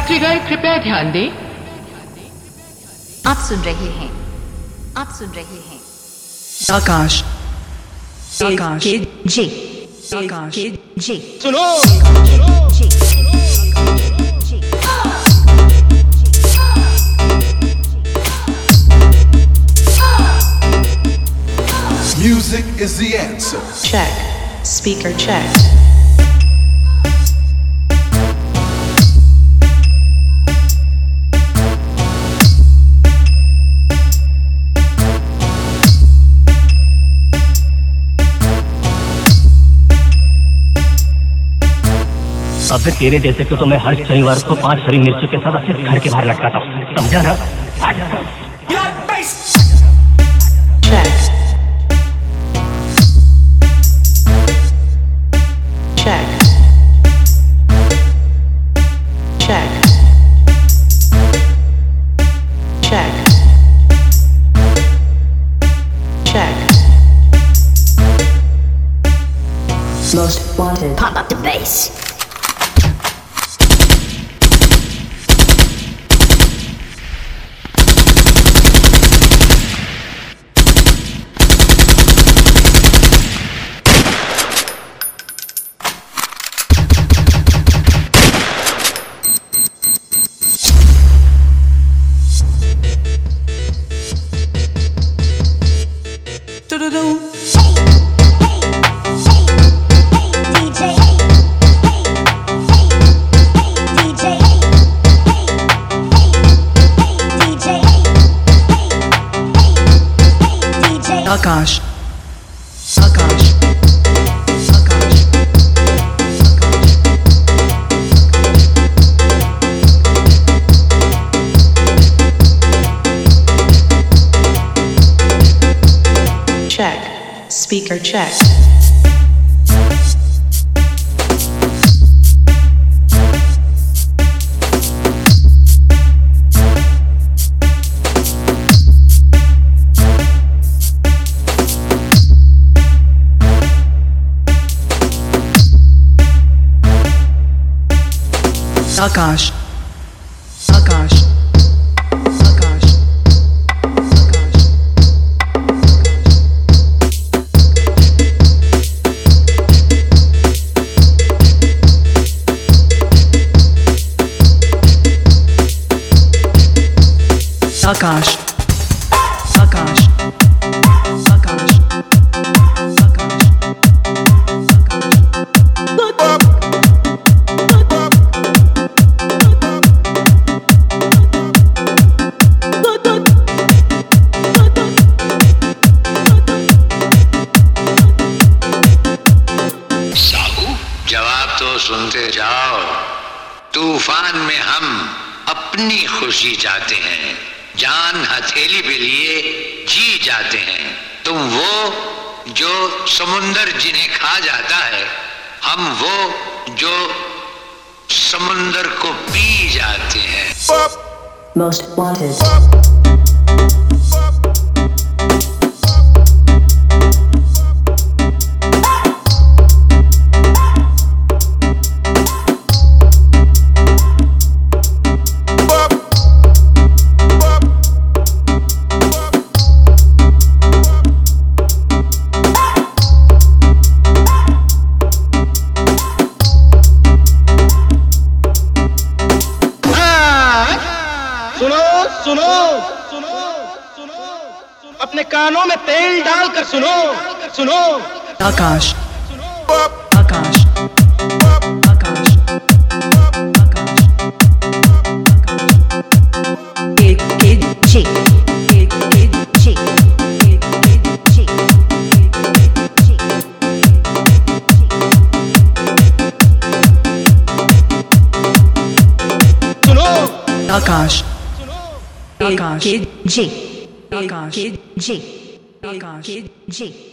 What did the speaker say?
यात्रीगण कृपया ध्यान दें। आप सुन रहे हैं आकाश आकाश जे आकाश जे सुनो जे Music is the answer. check speaker check अब तेरे जैसे को तो मैं हर शनिवार को 5 हरी मिर्चों के साथ अपने घर के बाहर लटकाता हूँ, समझा ना? check check check check check most wanted pop up the bass Akash Akash Akash check speaker check Akash Akash Akash Akash Akash Akash जवाब तो सुनते जाओ। तूफान में हम अपनी खुशी चाहते हैं, जान हथेली पे लिए जी जाते हैं। तुम वो जो समुंदर जिन्हें खा जाता है, हम वो जो समुंदर को पी जाते हैं। most wanted सुनो सुनो सुनो अपने कानों में तेल डालकर सुनो सुनो आकाश आकाश आकाश एक जे एक जे एक जे सुनो आकाश आकाश जे आकाश जे आकाश जे